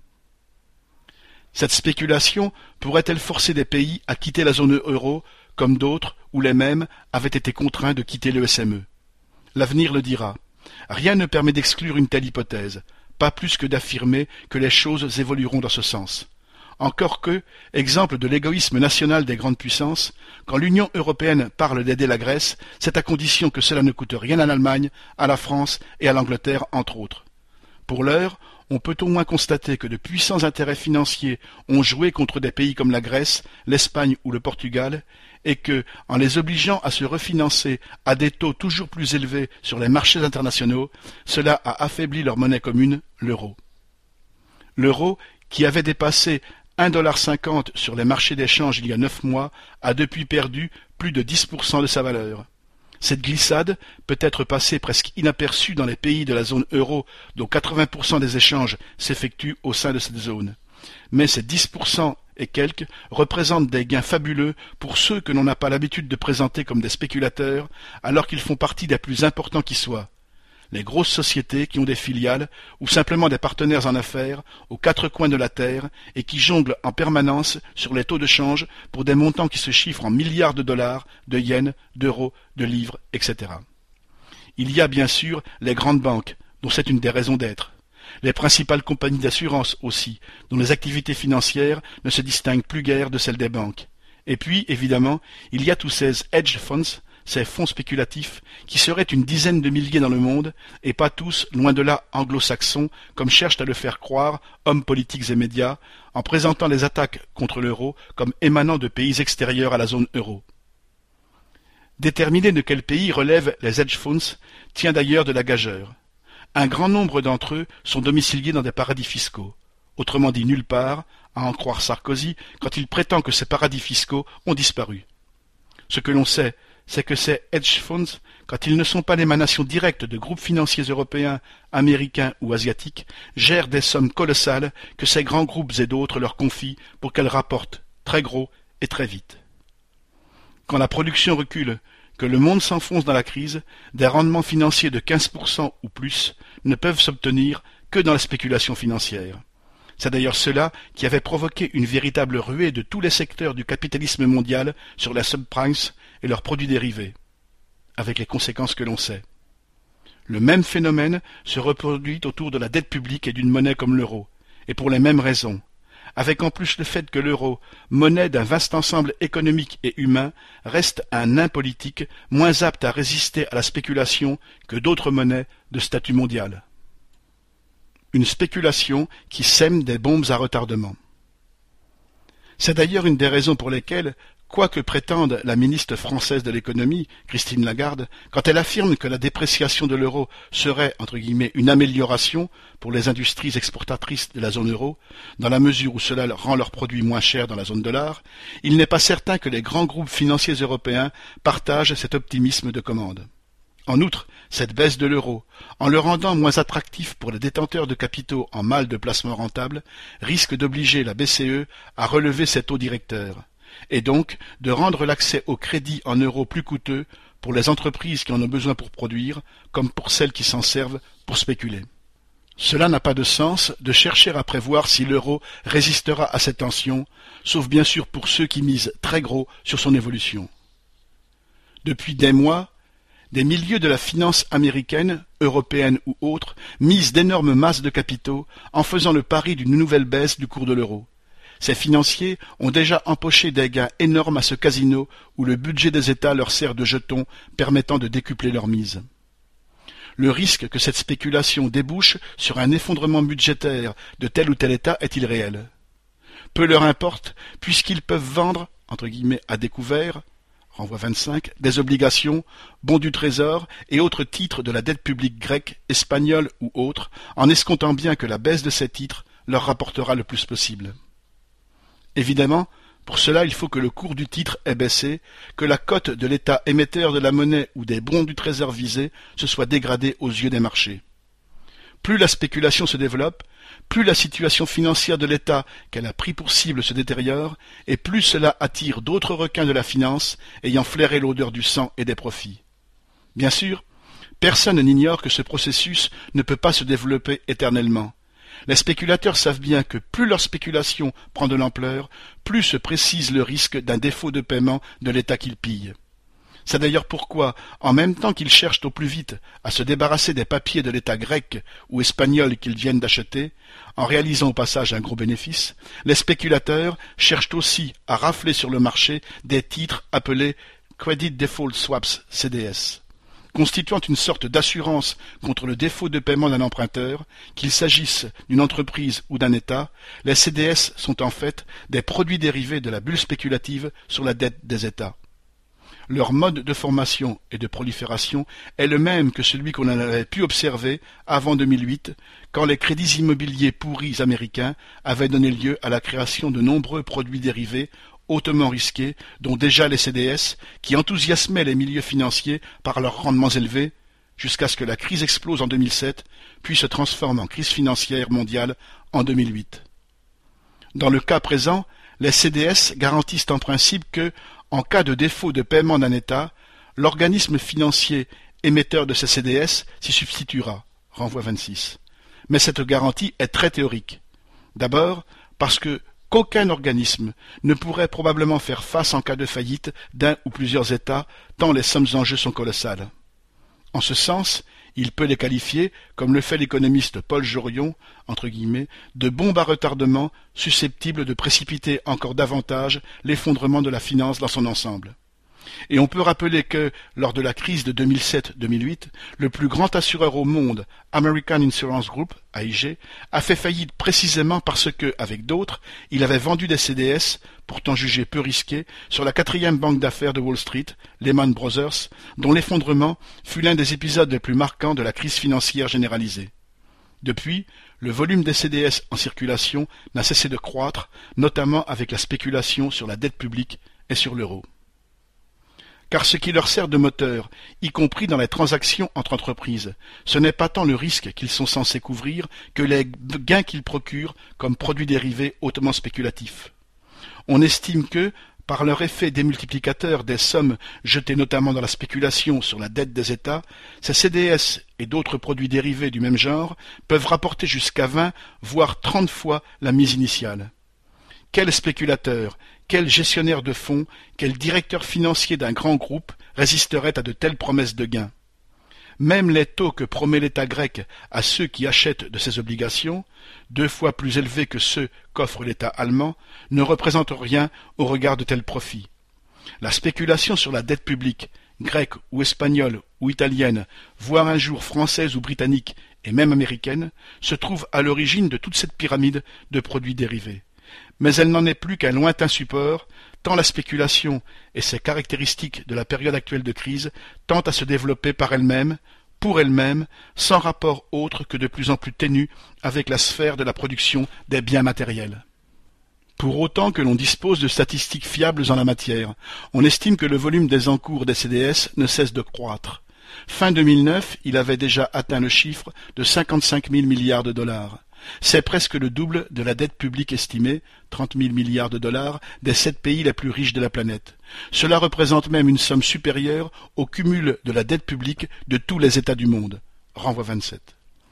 Cette spéculation pourrait-elle forcer des pays à quitter la zone euro, comme d'autres, où les mêmes avaient été contraints de quitter le S M E? L'avenir le dira. Rien ne permet d'exclure une telle hypothèse, pas plus que d'affirmer que les choses évolueront dans ce sens. Encore que, exemple de l'égoïsme national des grandes puissances, quand l'Union européenne parle d'aider la Grèce, c'est à condition que cela ne coûte rien à l'Allemagne, à la France et à l'Angleterre, entre autres. Pour l'heure, on peut au moins constater que de puissants intérêts financiers ont joué contre des pays comme la Grèce, l'Espagne ou le Portugal, et que, en les obligeant à se refinancer à des taux toujours plus élevés sur les marchés internationaux, cela a affaibli leur monnaie commune, l'euro. L'euro, qui avait dépassé un dollar cinquante sur les marchés d'échange il y a neuf mois, a depuis perdu plus de dix pour cent de sa valeur. Cette glissade peut être passée presque inaperçue dans les pays de la zone euro, dont quatre-vingts pour cent des échanges s'effectuent au sein de cette zone. Mais ces dix pour cent et quelques représentent des gains fabuleux pour ceux que l'on n'a pas l'habitude de présenter comme des spéculateurs, alors qu'ils font partie des plus importants qui soient. Les grosses sociétés qui ont des filiales ou simplement des partenaires en affaires aux quatre coins de la terre et qui jonglent en permanence sur les taux de change pour des montants qui se chiffrent en milliards de dollars, de yens, d'euros, de livres, et cetera. Il y a bien sûr les grandes banques, dont c'est une des raisons d'être. Les principales compagnies d'assurance aussi, dont les activités financières ne se distinguent plus guère de celles des banques. Et puis, évidemment, il y a tous ces hedge funds, ces fonds spéculatifs, qui seraient une dizaine de milliers dans le monde, et pas tous, loin de là, anglo-saxons, comme cherchent à le faire croire hommes politiques et médias, en présentant les attaques contre l'euro comme émanant de pays extérieurs à la zone euro. Déterminer de quel pays relèvent les hedge funds tient d'ailleurs de la gageure. Un grand nombre d'entre eux sont domiciliés dans des paradis fiscaux, autrement dit nulle part, à en croire Sarkozy, quand il prétend que ces paradis fiscaux ont disparu. Ce que l'on sait, c'est que ces hedge funds, quand ils ne sont pas l'émanation directe de groupes financiers européens, américains ou asiatiques, gèrent des sommes colossales que ces grands groupes et d'autres leur confient pour qu'elles rapportent très gros et très vite. Quand la production recule, que le monde s'enfonce dans la crise, des rendements financiers de quinze pour cent ou plus ne peuvent s'obtenir que dans la spéculation financière. C'est d'ailleurs cela qui avait provoqué une véritable ruée de tous les secteurs du capitalisme mondial sur les subprimes et leurs produits dérivés, avec les conséquences que l'on sait. Le même phénomène se reproduit autour de la dette publique et d'une monnaie comme l'euro, et pour les mêmes raisons, avec en plus le fait que l'euro, monnaie d'un vaste ensemble économique et humain, reste un nain politique moins apte à résister à la spéculation que d'autres monnaies de statut mondial. Une spéculation qui sème des bombes à retardement. C'est d'ailleurs une des raisons pour lesquelles, quoi que prétende la ministre française de l'économie, Christine Lagarde, quand elle affirme que la dépréciation de l'euro serait, entre guillemets, une amélioration pour les industries exportatrices de la zone euro, dans la mesure où cela rend leurs produits moins chers dans la zone dollar, il n'est pas certain que les grands groupes financiers européens partagent cet optimisme de commande. En outre, cette baisse de l'euro, en le rendant moins attractif pour les détenteurs de capitaux en mal de placement rentable, risque d'obliger la B C E à relever ses taux directeurs, et donc de rendre l'accès au crédit en euros plus coûteux pour les entreprises qui en ont besoin pour produire, comme pour celles qui s'en servent pour spéculer. Cela n'a pas de sens de chercher à prévoir si l'euro résistera à ces tensions, sauf bien sûr pour ceux qui misent très gros sur son évolution. Depuis des mois, des milieux de la finance américaine, européenne ou autre, misent d'énormes masses de capitaux en faisant le pari d'une nouvelle baisse du cours de l'euro. Ces financiers ont déjà empoché des gains énormes à ce casino où le budget des États leur sert de jeton permettant de décupler leur mise. Le risque que cette spéculation débouche sur un effondrement budgétaire de tel ou tel État est-il réel? Peu leur importe, puisqu'ils peuvent vendre, entre guillemets, à découvert, renvoi vingt-cinq, des obligations, bons du trésor et autres titres de la dette publique grecque, espagnole ou autre, en escomptant bien que la baisse de ces titres leur rapportera le plus possible. Évidemment, pour cela, il faut que le cours du titre ait baissé, que la cote de l'État émetteur de la monnaie ou des bons du trésor visés se soit dégradée aux yeux des marchés. Plus la spéculation se développe, plus la situation financière de l'État qu'elle a pris pour cible se détériore, et plus cela attire d'autres requins de la finance ayant flairé l'odeur du sang et des profits. Bien sûr, personne n'ignore que ce processus ne peut pas se développer éternellement. Les spéculateurs savent bien que plus leur spéculation prend de l'ampleur, plus se précise le risque d'un défaut de paiement de l'État qu'ils pillent. C'est d'ailleurs pourquoi, en même temps qu'ils cherchent au plus vite à se débarrasser des papiers de l'État grec ou espagnol qu'ils viennent d'acheter, en réalisant au passage un gros bénéfice, les spéculateurs cherchent aussi à rafler sur le marché des titres appelés Credit Default Swaps, C D S. Constituant une sorte d'assurance contre le défaut de paiement d'un emprunteur, qu'il s'agisse d'une entreprise ou d'un État, les C D S sont en fait des produits dérivés de la bulle spéculative sur la dette des États. Leur mode de formation et de prolifération est le même que celui qu'on avait pu observer avant deux mille huit, quand les crédits immobiliers pourris américains avaient donné lieu à la création de nombreux produits dérivés hautement risqués, dont déjà les C D S, qui enthousiasmaient les milieux financiers par leurs rendements élevés, jusqu'à ce que la crise explose en deux mille sept, puis se transforme en crise financière mondiale en deux mille huit. Dans le cas présent, les C D S garantissent en principe que, en cas de défaut de paiement d'un État, l'organisme financier émetteur de ces C D S s'y substituera, renvoi vingt-six. Mais cette garantie est très théorique. D'abord, parce que qu'aucun organisme ne pourrait probablement faire face en cas de faillite d'un ou plusieurs États, tant les sommes en jeu sont colossales. En ce sens, il peut les qualifier, comme le fait l'économiste Paul Jorion, entre guillemets, de bombes à retardement susceptibles de précipiter encore davantage l'effondrement de la finance dans son ensemble. Et on peut rappeler que, lors de la crise de deux mille sept deux mille huit, le plus grand assureur au monde, American Insurance Group, A I G, a fait faillite précisément parce que, avec d'autres, il avait vendu des C D S, pourtant jugés peu risqués, sur la quatrième banque d'affaires de Wall Street, Lehman Brothers, dont l'effondrement fut l'un des épisodes les plus marquants de la crise financière généralisée. Depuis, le volume des C D S en circulation n'a cessé de croître, notamment avec la spéculation sur la dette publique et sur l'euro. Car ce qui leur sert de moteur, y compris dans les transactions entre entreprises, ce n'est pas tant le risque qu'ils sont censés couvrir que les gains qu'ils procurent comme produits dérivés hautement spéculatifs. On estime que, par leur effet démultiplicateur des sommes jetées notamment dans la spéculation sur la dette des États, ces C D S et d'autres produits dérivés du même genre peuvent rapporter jusqu'à vingt, voire trente fois la mise initiale. Quel spéculateur, quel gestionnaire de fonds, quel directeur financier d'un grand groupe résisterait à de telles promesses de gains? Même les taux que promet l'État grec à ceux qui achètent de ses obligations, deux fois plus élevés que ceux qu'offre l'État allemand, ne représentent rien au regard de tels profits. La spéculation sur la dette publique, grecque ou espagnole ou italienne, voire un jour française ou britannique et même américaine, se trouve à l'origine de toute cette pyramide de produits dérivés. Mais elle n'en est plus qu'un lointain support, tant la spéculation et ses caractéristiques de la période actuelle de crise tentent à se développer par elle-même, pour elle-même, sans rapport autre que de plus en plus ténu avec la sphère de la production des biens matériels. Pour autant que l'on dispose de statistiques fiables en la matière, on estime que le volume des encours des C D S ne cesse de croître. Fin deux mille neuf, il avait déjà atteint le chiffre de cinquante-cinq mille milliards de dollars. C'est presque le double de la dette publique estimée, trente mille milliards de dollars, des sept pays les plus riches de la planète. Cela représente même une somme supérieure au cumul de la dette publique de tous les États du monde. Renvoi vingt-sept.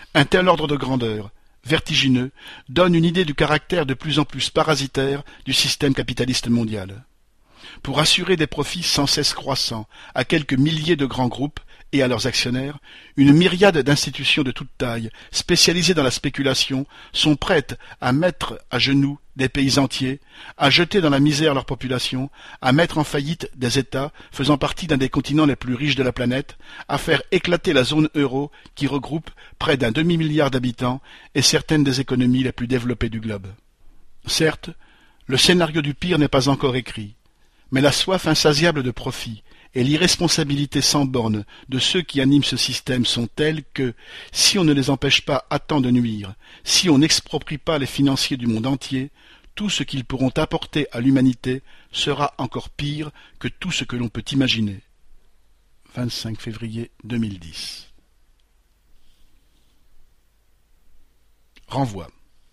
Un tel ordre de grandeur, vertigineux, donne une idée du caractère de plus en plus parasitaire du système capitaliste mondial. Pour assurer des profits sans cesse croissants à quelques milliers de grands groupes et à leurs actionnaires, une myriade d'institutions de toute taille, spécialisées dans la spéculation, sont prêtes à mettre à genoux des pays entiers, à jeter dans la misère leur population, à mettre en faillite des États faisant partie d'un des continents les plus riches de la planète, à faire éclater la zone euro qui regroupe près d'un demi-milliard d'habitants et certaines des économies les plus développées du globe. Certes, le scénario du pire n'est pas encore écrit, mais la soif insatiable de profit et l'irresponsabilité sans borne de ceux qui animent ce système sont telles que, si on ne les empêche pas à temps de nuire, si on n'exproprie pas les financiers du monde entier, tout ce qu'ils pourront apporter à l'humanité sera encore pire que tout ce que l'on peut imaginer. vingt-cinq février deux mille dix. Renvoi.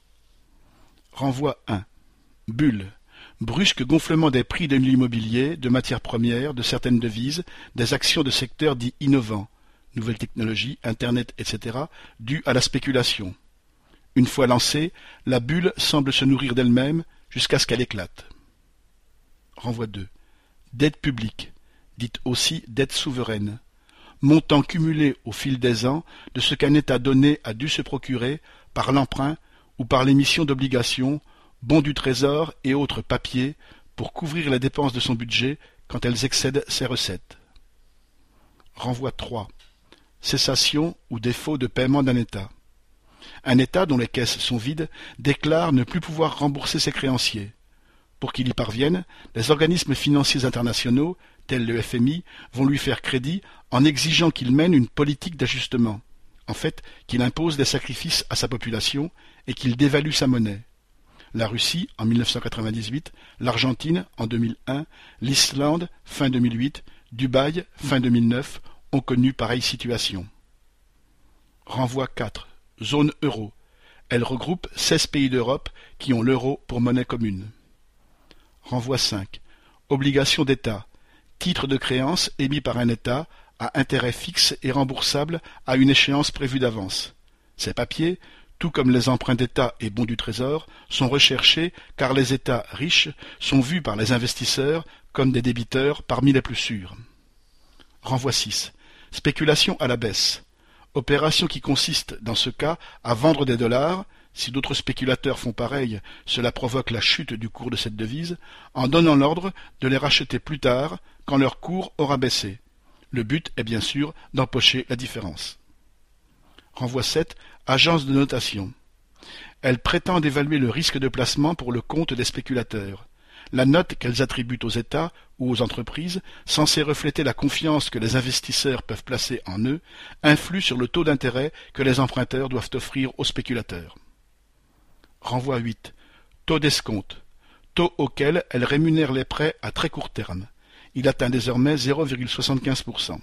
Renvoi un. Bulle. Brusque gonflement des prix de l'immobilier, de matières premières, de certaines devises, des actions de secteurs dits innovants, nouvelles technologies, Internet, et cetera, dû à la spéculation. Une fois lancée, la bulle semble se nourrir d'elle-même jusqu'à ce qu'elle éclate. Renvoi deux. Dette publique, dite aussi dette souveraine, montant cumulé au fil des ans de ce qu'un État donné a dû se procurer par l'emprunt ou par l'émission d'obligations, bons du trésor et autres papiers pour couvrir les dépenses de son budget quand elles excèdent ses recettes. Renvoi trois. Cessation ou défaut de paiement d'un État. Un État dont les caisses sont vides déclare ne plus pouvoir rembourser ses créanciers. Pour qu'il y parvienne, les organismes financiers internationaux, tels le F M I, vont lui faire crédit en exigeant qu'il mène une politique d'ajustement, en fait qu'il impose des sacrifices à sa population et qu'il dévalue sa monnaie. La Russie en mille neuf cent quatre-vingt-dix-huit, l'Argentine en deux mille un, l'Islande fin deux mille huit, Dubaï fin deux mille neuf ont connu pareille situation. Renvoi quatre. Zone euro. Elle regroupe seize pays d'Europe qui ont l'euro pour monnaie commune. Renvoi cinq. Obligation d'État. Titre de créance émis par un État à intérêt fixe et remboursable à une échéance prévue d'avance. Ces papiers, tout comme les emprunts d'État et bons du Trésor, sont recherchés car les États riches sont vus par les investisseurs comme des débiteurs parmi les plus sûrs. Renvoi six. Spéculation à la baisse. Opération qui consiste, dans ce cas, à vendre des dollars, si d'autres spéculateurs font pareil, cela provoque la chute du cours de cette devise, en donnant l'ordre de les racheter plus tard, quand leur cours aura baissé. Le but est bien sûr d'empocher la différence. Renvoi sept. Agence de notation. Elles prétendent évaluer le risque de placement pour le compte des spéculateurs. La note qu'elles attribuent aux États ou aux entreprises, censée refléter la confiance que les investisseurs peuvent placer en eux, influe sur le taux d'intérêt que les emprunteurs doivent offrir aux spéculateurs. Renvoi huit. Taux d'escompte. Taux auquel elles rémunèrent les prêts à très court terme. Il atteint désormais zéro virgule soixante-quinze pour cent.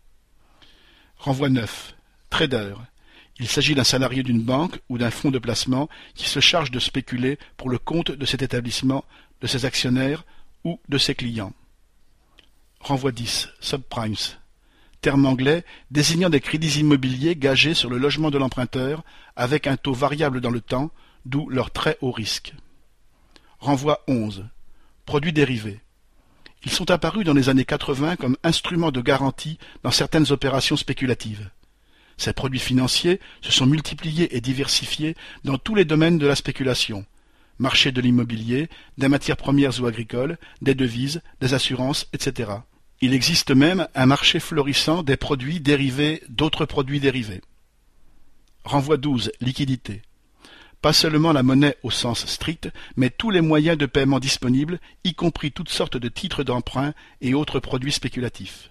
Renvoi neuf. Trader. Il s'agit d'un salarié d'une banque ou d'un fonds de placement qui se charge de spéculer pour le compte de cet établissement, de ses actionnaires ou de ses clients. Renvoi dix. Subprimes. Terme anglais désignant des crédits immobiliers gagés sur le logement de l'emprunteur avec un taux variable dans le temps, d'où leur très haut risque. Renvoi onze. Produits dérivés. Ils sont apparus dans les années quatre-vingts comme instruments de garantie dans certaines opérations spéculatives. Ces produits financiers se sont multipliés et diversifiés dans tous les domaines de la spéculation. Marché de l'immobilier, des matières premières ou agricoles, des devises, des assurances, et cetera. Il existe même un marché florissant des produits dérivés d'autres produits dérivés. Renvoi douze. Liquidité. Pas seulement la monnaie au sens strict, mais tous les moyens de paiement disponibles, y compris toutes sortes de titres d'emprunt et autres produits spéculatifs.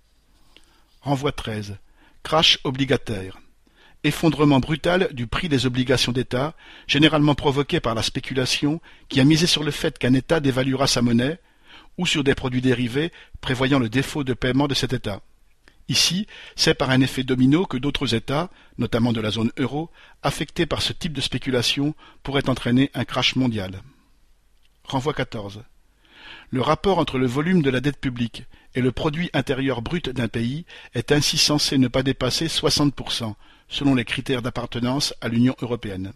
Renvoi treize. Crash obligataire. Effondrement brutal du prix des obligations d'État, généralement provoqué par la spéculation qui a misé sur le fait qu'un État dévaluera sa monnaie, ou sur des produits dérivés prévoyant le défaut de paiement de cet État. Ici, c'est par un effet domino que d'autres États, notamment de la zone euro, affectés par ce type de spéculation, pourraient entraîner un crash mondial. Renvoi quatorze. Le rapport entre le volume de la dette publique et le produit intérieur brut d'un pays est ainsi censé ne pas dépasser soixante pour cent, selon les critères d'appartenance à l'Union européenne.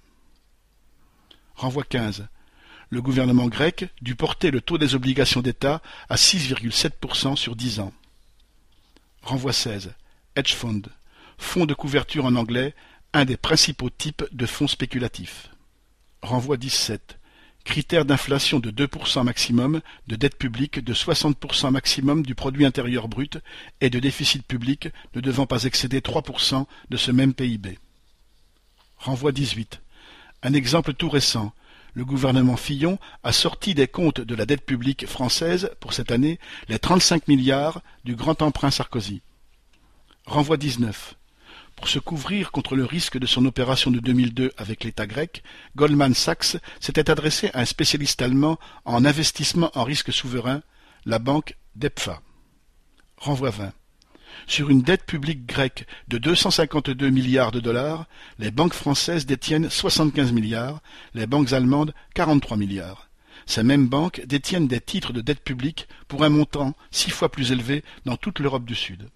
Renvoi quinze. Le gouvernement grec dut porter le taux des obligations d'État à six virgule sept pour cent sur dix ans. Renvoi seize. Hedge fund. Fonds de couverture en anglais, un des principaux types de fonds spéculatifs. Renvoi dix-sept. Critère d'inflation de deux pour cent maximum, de dette publique de soixante pour cent maximum du produit intérieur brut et de déficit public ne devant pas excéder trois pour cent de ce même P I B. Renvoi dix-huit. Un exemple tout récent. Le gouvernement Fillon a sorti des comptes de la dette publique française pour cette année les trente-cinq milliards du grand emprunt Sarkozy. Renvoi dix-neuf. Pour se couvrir contre le risque de son opération de deux mille deux avec l'État grec, Goldman Sachs s'était adressé à un spécialiste allemand en investissement en risque souverain, la banque DEPFA. Renvoi vingt. Sur une dette publique grecque de deux cent cinquante-deux milliards de dollars, les banques françaises détiennent soixante-quinze milliards, les banques allemandes quarante-trois milliards. Ces mêmes banques détiennent des titres de dette publique pour un montant six fois plus élevé dans toute l'Europe du Sud.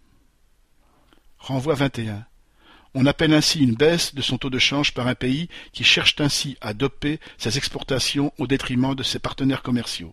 Renvoi vingt et un. On appelle ainsi une baisse de son taux de change par un pays qui cherche ainsi à doper ses exportations au détriment de ses partenaires commerciaux.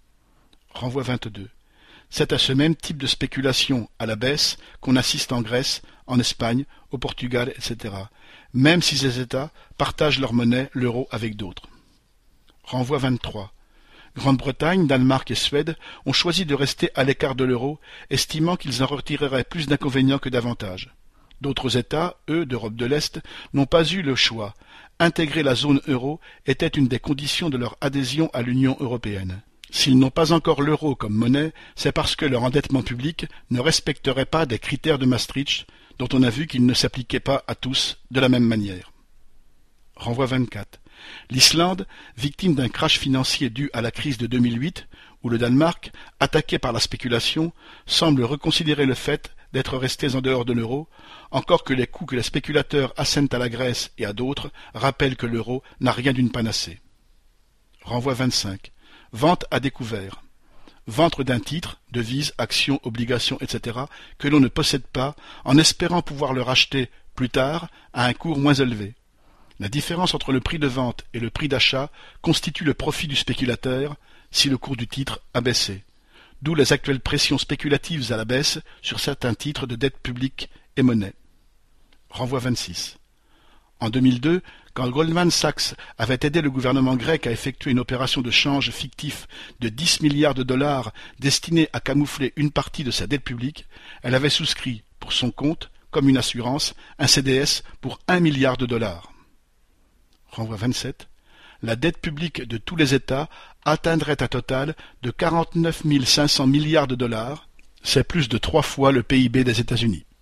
Renvoi vingt-deux. C'est à ce même type de spéculation à la baisse qu'on assiste en Grèce, en Espagne, au Portugal, et cetera, même si ces États partagent leur monnaie, l'euro, avec d'autres. Renvoi vingt-trois. Grande-Bretagne, Danemark et Suède ont choisi de rester à l'écart de l'euro, estimant qu'ils en retireraient plus d'inconvénients que d'avantages. D'autres États, eux, d'Europe de l'Est, n'ont pas eu le choix. Intégrer la zone euro était une des conditions de leur adhésion à l'Union européenne. S'ils n'ont pas encore l'euro comme monnaie, c'est parce que leur endettement public ne respecterait pas des critères de Maastricht, dont on a vu qu'ils ne s'appliquaient pas à tous de la même manière. Renvoi vingt-quatre. L'Islande, victime d'un crash financier dû à la crise de deux mille huit, où le Danemark, attaqué par la spéculation, semble reconsidérer le fait d'être restés en dehors de l'euro, encore que les coups que les spéculateurs assènent à la Grèce et à d'autres rappellent que l'euro n'a rien d'une panacée. Renvoi vingt-cinq. Vente à découvert. Vente d'un titre, devise, action, obligation, et cetera, que l'on ne possède pas, en espérant pouvoir le racheter plus tard à un cours moins élevé. La différence entre le prix de vente et le prix d'achat constitue le profit du spéculateur si le cours du titre a baissé. D'où les actuelles pressions spéculatives à la baisse sur certains titres de dette publique et monnaie. Renvoi vingt-six. En deux mille deux, quand Goldman Sachs avait aidé le gouvernement grec à effectuer une opération de change fictif de dix milliards de dollars destinée à camoufler une partie de sa dette publique, elle avait souscrit, pour son compte, comme une assurance, un C D S pour un milliard de dollars. Renvoi vingt-sept. La dette publique de tous les États atteindrait un total de quarante-neuf mille cinq cents milliards de dollars, c'est plus de trois fois le P I B des États-Unis.